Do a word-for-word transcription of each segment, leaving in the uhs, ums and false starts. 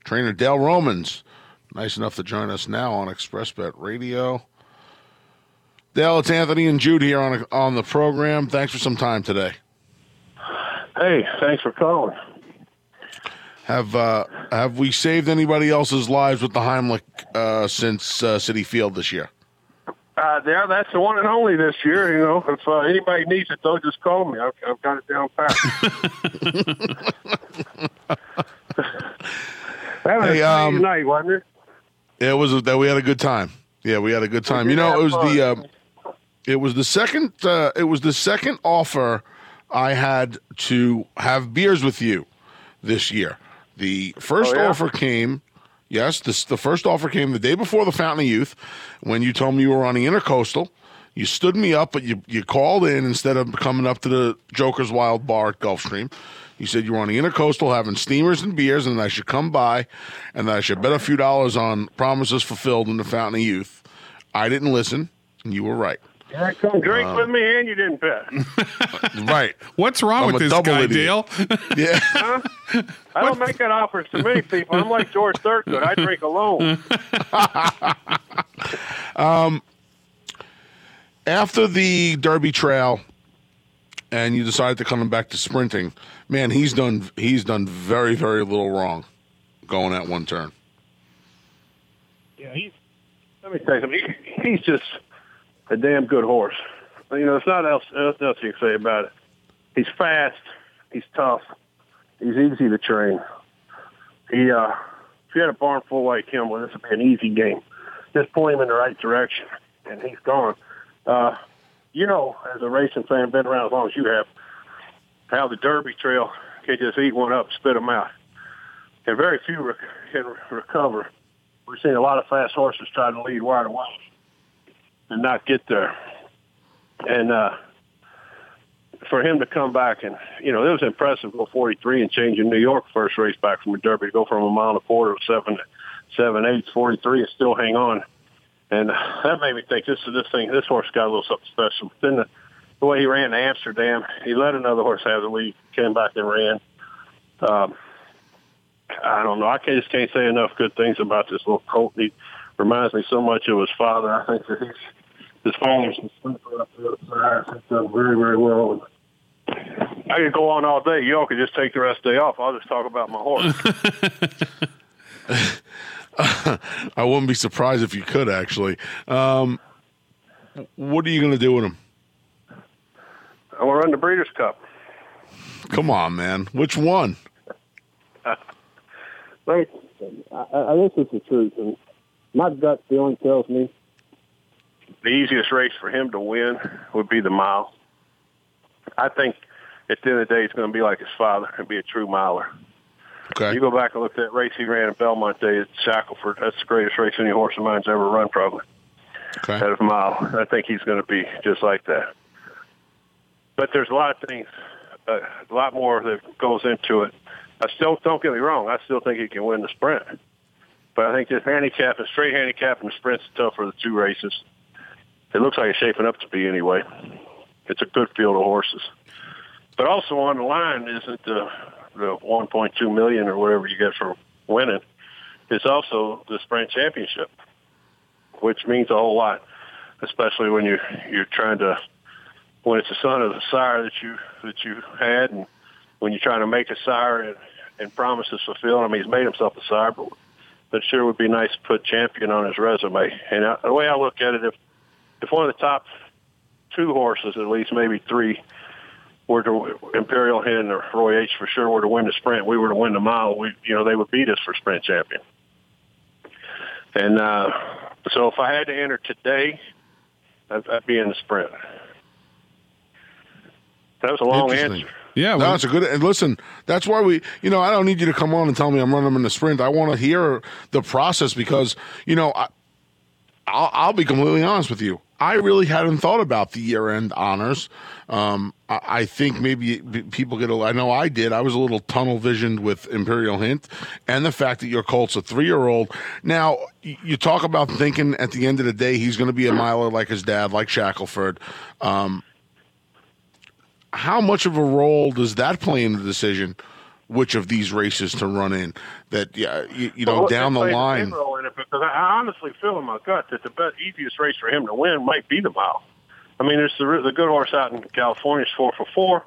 Trainer Dale Romans, nice enough to join us now on ExpressBet Radio. Dale, it's Anthony and Jude here on on the program. Thanks for some time today. Hey, thanks for calling. Have uh, have we saved anybody else's lives with the Heimlich uh, since uh, Citi Field this year? Uh, yeah, that's the one and only this year. You know, if uh, anybody needs it, though, just call me. I've, I've got it down pat. That was Hey, a um, great night, wasn't it? It was that we had a good time. Yeah, we had a good time. We You did know, it was have the fun. uh, it was the second uh, it was the second offer I had to have beers with you this year. The first Oh, yeah? offer came, yes, this, the first offer came the day before the Fountain of Youth when you told me you were on the Intercoastal. You stood me up, but you you called in instead of coming up to the Joker's Wild Bar at Gulfstream. You said you were on the Intercoastal having steamers and beers and that I should come by and that I should bet a few dollars on promises fulfilled in the Fountain of Youth. I didn't listen, and you were right. Yeah, come drink with me, and you didn't bet. Right. What's wrong I'm with a this double guy, idiot. Dale? Yeah. Huh? I don't make that offers to many people. I'm like George Thurgood. I drink alone. After the Derby Trail and you decided to come back to sprinting, man, he's done he's done very, very little wrong going at one turn. Yeah, he's. Let me tell you something. He, he's just a damn good horse. You know, there's not else nothing else you can say about it. He's fast. He's tough. He's easy to train. He, uh, if you had a barn full like him, well, this would be an easy game. Just point him in the right direction, and he's gone. Uh, you know, as a racing fan, been around as long as you have, how the Derby Trail can just eat one up, spit them out, and very few rec- can re- recover. We're seeing a lot of fast horses try to lead wide away and not get there. And uh, for him to come back and, you know, it was impressive, go forty-three and change in New York first race back from a Derby to go from a mile and a quarter to seven, seven, eight, forty-three and still hang on. And that made me think this this thing, this horse got a little something special. Then the, the way he ran to Amsterdam, he let another horse have the lead, came back and ran. Um, I don't know. I can't, just can't say enough good things about this little colt. He reminds me so much of his father. I think that he's, his father's a sleeper up the other side. He's done very, very well. I could go on all day. Y'all could just take the rest of the day off. I'll just talk about my horse. I wouldn't be surprised if you could, actually. Um, what are you going to do with him? I want to run the Breeders' Cup. Come on, man. Which one? Let me, I, I, this is the truth, and my gut feeling tells me the easiest race for him to win would be the mile. I think at the end of the day, it's going to be like his father and be a true miler. Okay. You go back and look at that race he ran in Belmont Day at Shackelford. That's the greatest race any horse of mine's ever run, probably. Okay. At a mile. I think he's going to be just like that. But there's a lot of things, uh, a lot more that goes into it. I still, don't get me wrong, I still think he can win the sprint. But I think this handicap, a straight handicap and the sprint's tough for the two races. It looks like it's shaping up to be anyway. It's a good field of horses. But also on the line isn't the, the one point two million dollars or whatever you get for winning. It's also the sprint championship, which means a whole lot, especially when you're, you're trying to, when it's the son of the sire that you, that you had, and when you're trying to make a sire and, and promises fulfilled. I mean, he's made himself a sire, but, but it sure would be nice to put champion on his resume. And I, the way I look at it, if if one of the top two horses, at least maybe three, were to Imperial Hen or Roy H for sure were to win the sprint, we were to win the mile, we you know they would beat us for sprint champion. And uh, so if I had to enter today, I'd, I'd be in the sprint. That was a long Interesting. answer. Yeah, No, well, it's a good. And listen, that's why we. You know, I don't need you to come on and tell me I'm running them in the sprint. I want to hear the process because you know, I, I'll, I'll be completely honest with you. I really hadn't thought about the year-end honors. Um, I, I think maybe people get a. I know I did. I was a little tunnel visioned with Imperial Hint, and the fact that your Colt's a three-year-old. Now you talk about thinking at the end of the day he's going to be a miler like his dad, like Shackelford. Um, How much of a role does that play in the decision which of these races to run in. That yeah, you, you know, well, down the plays a line. big role in it because I honestly feel in my gut that the best, easiest race for him to win might be the mile. I mean, there's the, the good horse out in California is four for four,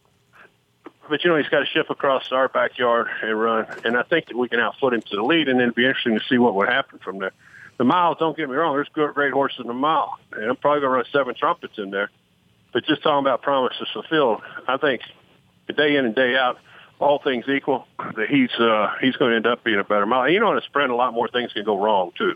but you know he's got to ship across our backyard and run, and I think that we can outfoot him to the lead, and then it'd be interesting to see what would happen from there. The mile, don't get me wrong, there's good, great horses in the mile, and I'm probably going to run seven trumpets in there. But just talking about promises fulfilled, I think day in and day out, all things equal, that he's uh, he's going to end up being a better mile. And you know, in a sprint, a lot more things can go wrong too.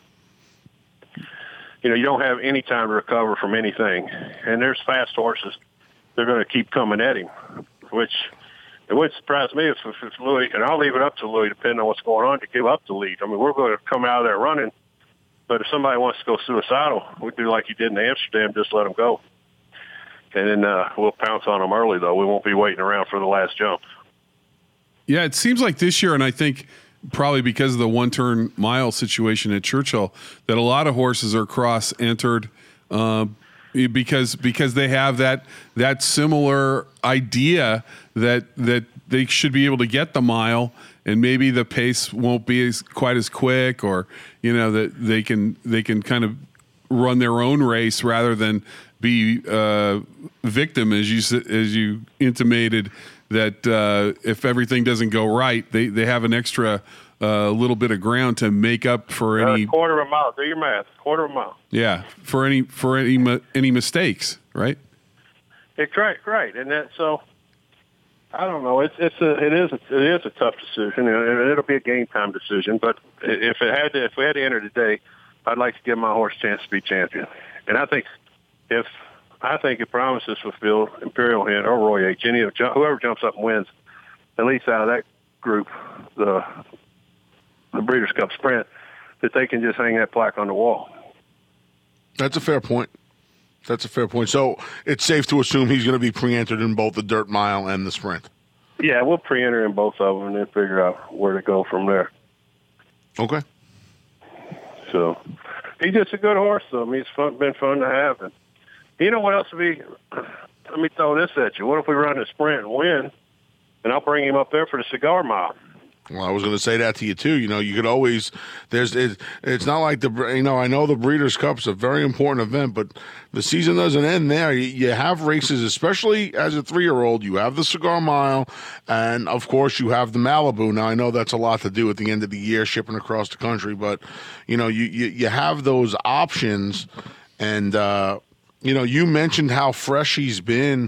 You know, you don't have any time to recover from anything, and there's fast horses. They're going to keep coming at him, which it wouldn't surprise me if, if, if Louis, and I'll leave it up to Louis, depending on what's going on, to give up the lead. I mean, we're going to come out of there running, but if somebody wants to go suicidal, we do like you did in Amsterdam, just let them go. And then uh, we'll pounce on them early, though. We won't be waiting around for the last jump. Yeah, it seems like this year, and I think probably because of the one-turn mile situation at Churchill, that a lot of horses are cross-entered uh, because because they have that that similar idea that that they should be able to get the mile, and maybe the pace won't be as quite as quick, or you know that they can they can kind of run their own race rather than be uh, victim, as you as you intimated, that uh, if everything doesn't go right, they, they have an extra uh, little bit of ground to make up for any uh, quarter of a mile. Do your math. Quarter of a mile. Yeah, for any for any any mistakes, right? It's right, right, and that so. I don't know. It's it's a it is a, it is a tough decision, and it'll be a game time decision. But if it had to, if we had to enter today, I'd like to give my horse a chance to be champion. And I think if I think it promises fulfilled, Imperial Hen or Roy H, any of whoever jumps up and wins, at least out of that group, the the Breeders' Cup Sprint, that they can just hang that plaque on the wall. That's a fair point. That's a fair point. So it's safe to assume he's going to be pre-entered in both the dirt mile and the sprint. Yeah, we'll pre-enter in both of them and then figure out where to go from there. Okay. So he's just a good horse, though. I mean, it's fun, been fun to have. And you know what else would be? Let me throw this at you. What if we run a sprint and win, and I'll bring him up there for the cigar mile? Well, I was going to say that to you too. You know, you could always there's it, it's not like the you know I know the Breeders' Cup's a very important event, but the season doesn't end there. You, you have races, especially as a three-year-old. You have the Cigar Mile, and of course you have the Malibu. Now I know that's a lot to do at the end of the year, shipping across the country, but you know you you, you have those options, and uh, you know you mentioned how fresh he's been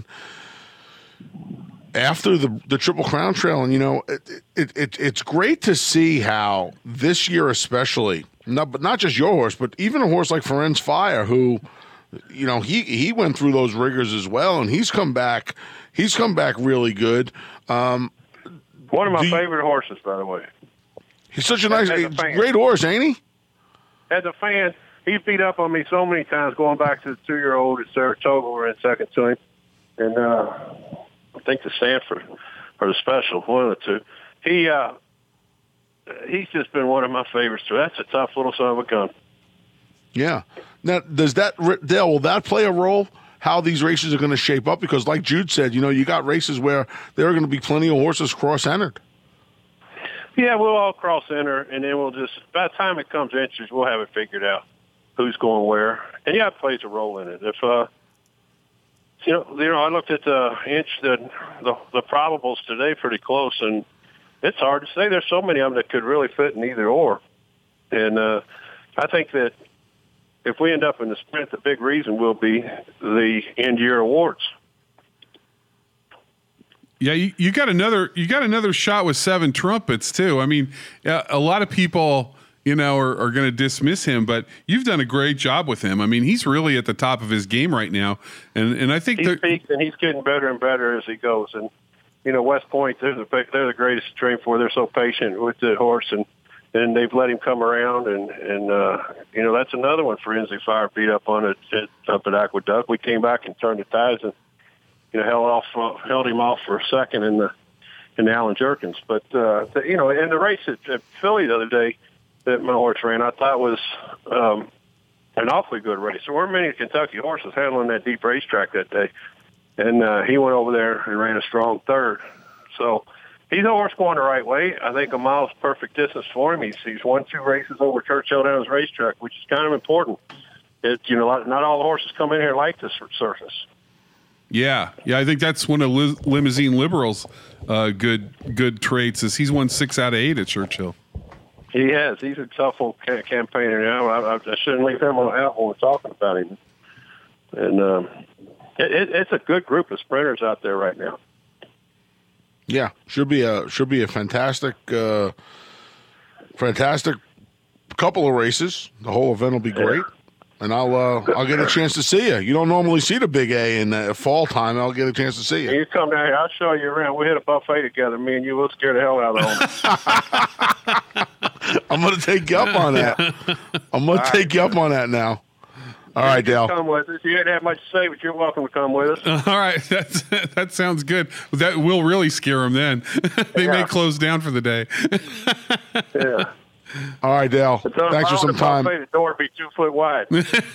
after the the Triple Crown Trail, and you know it, it, it it's great to see how this year especially, not but not just your horse, but even a horse like Ferenz Fire, who, you know, he he went through those rigors as well, and he's come back, he's come back really good. Um, One of my you, favorite horses, by the way. He's such a nice, a great horse, ain't he? As a fan, he's beat up on me so many times going back to the two-year-old at Saratoga. We're in second to him, and. uh I think the Sanford or the Special, one of the two. He uh, he's just been one of my favorites. So that's a tough little son of a gun. Yeah. Now, does that Dale? Will that play a role? How these races are going to shape up? Because, like Jude said, you know, you got races where there are going to be plenty of horses cross-entered. Yeah, we'll all cross-enter, and then we'll just by the time it comes to inches, we'll have it figured out who's going where. And yeah, it plays a role in it. If uh. You know, you know, I looked at the inch the, the the probables today pretty close, and it's hard to say. There's so many of them that could really fit in either or, and uh, I think that if we end up in the sprint, the big reason will be the end year awards. Yeah, you, you got another you got another shot with seven trumpets too. I mean, a lot of people, you know, are, are going to dismiss him, but you've done a great job with him. I mean, he's really at the top of his game right now, and and I think he peaks and he's getting better and better as he goes. And you know, West Point, they're the they're the greatest to train for. They're so patient with the horse, and and they've let him come around. And and uh, you know, that's another one for Enzy Fire beat up on it at, up at Aqueduct. We came back and turned the ties and you know held off held him off for a second in the in the Allen Jerkins. But uh, the, you know, in the race at, at Philly the other day that my horse ran, I thought was um, an awfully good race. There weren't many Kentucky horses handling that deep racetrack that day. And uh, he went over there and ran a strong third. So he's a horse going the right way. I think a mile's perfect distance for him. He's he's won two races over Churchill Downs Racetrack, which is kind of important. It, you know, not all the horses come in here like this surface. Yeah, yeah, I think that's one of Liz- Limousine Liberal's uh, good good traits is he's won six out of eight at Churchill. He has. He's a tough old ca- campaigner now. I, I, I shouldn't leave him out when we're talking about him. And um, it, it, it's a good group of sprinters out there right now. Yeah, should be a should be a fantastic, uh, fantastic couple of races. The whole event will be great. Yeah. And I'll uh, I'll get a chance to see you. You don't normally see the Big A in uh, fall time. I'll get a chance to see you. You come down here. I'll show you around. We hit a buffet together. Me and you. We'll scare the hell out of them. I'm going to take you up on that. I'm going to take you up on that now. All right, Dale. Come with us. You didn't have much to say, but you're welcome to come with us. Uh, all right, that's that sounds good. That will really scare them. Then they yeah. may close down for the day. Yeah. All right, Dale. Thanks for some time. The door would be two foot wide.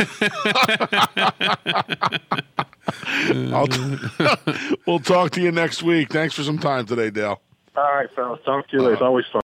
I'll t- we'll talk to you next week. Thanks for some time today, Dale. All right, fellas. Talk to you later. It's always fun.